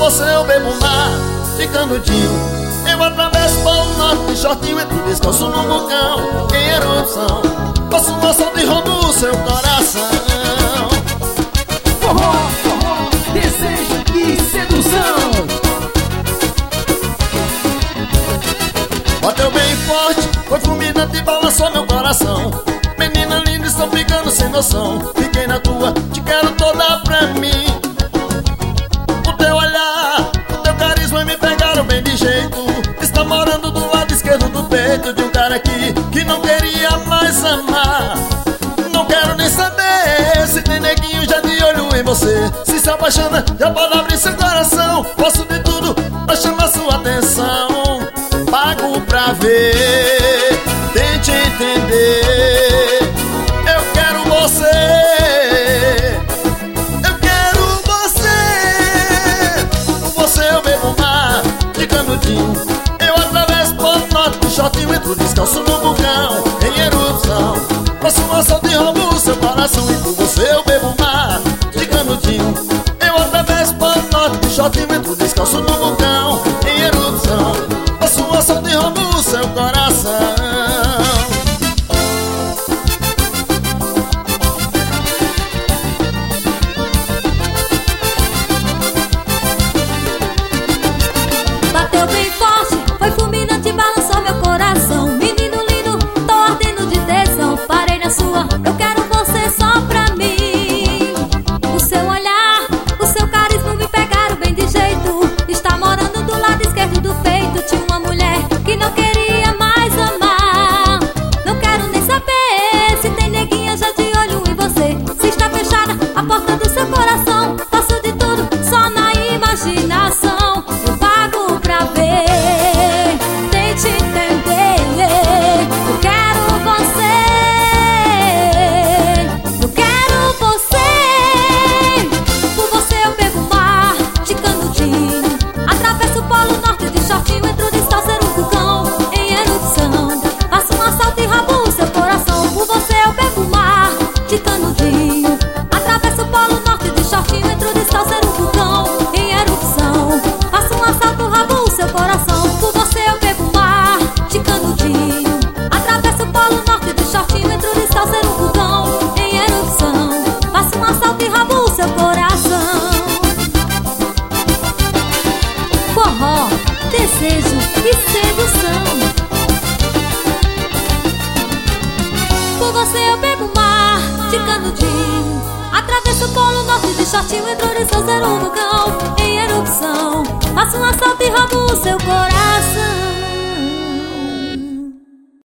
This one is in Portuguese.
você eu bebo mar de canudinho. Eu atravesso Polo Norte de shortinho, entro descalço no vulcão em erupção. Faço um assalto e roubo o seu coração. Forró, forró, desejo e sedução. Bateu bem forte, foi fulminante e balançou meu coração. Menina linda, estão ficando sem noção. Fiquei na tua, te quero toda pra mim. O teu olhar, o teu carisma me pegaram bem de jeito. Está morando do lado esquerdo do peito de um cara que não queria mais amar. Não quero nem saber se tem neguinho já de olho em você. Se apaixona, já pode abrir seu coração. Posso de tudo pra chamar sua atenção. Pago pra ver, tente entender. Eu quero você, eu quero você. Com você eu bebo mar de canudinho. Eu atravesso Polo Norte do shortinho, entro descalço no vulcão em erupção. Faço um assalto e roubo o seu coração. E por você eu bebo mar de canudinho. Eu atravesso Polo Norte do shortinho, entro descalço no vulcão em erupção. Faço um assalto e roubo o seu coração. Bateu bem forte, foi fulminante e balançou meu coração. Menino lindo, tô ardendo de tesão. Parei na sua, eu quero você só pra mim. O seu olhar, o seu carisma me pegaram bem de jeito. Está morando do lado esquerdo do peito. Tinha uma mulher que não queria mais amar. Não quero nem saber se tem neguinha já de olho em você. Se está fechada a porta do seu coração. Faço de tudo só na imaginação. Eu pago pra ver, tente entender. Eu quero você, eu quero você. Por você eu bebo mar de canudinho. Atravesso o Polo Norte de shortinho, entro descalço no vulcão em erupção. Faço um assalto e roubo o seu coração. Por você eu bebo mar de canudinho. Atravesso o Polo Norte de shortinho, entro descalço no vulcão em erupção. Faço um assalto, roubo o seu coração. Por você eu bebo mar de canudinho. Atravesso o Polo Norte de shortinho, entro descalço no vulcão em erupção. Faço um assalto e roubo o seu coração. Forró, desejo e sedução. Por você eu bebo mar de canudinho. Atravesso o Polo Norte de shortinho, entro descalço no vulcão em erupção. Faço um assalto e roubo o seu coração.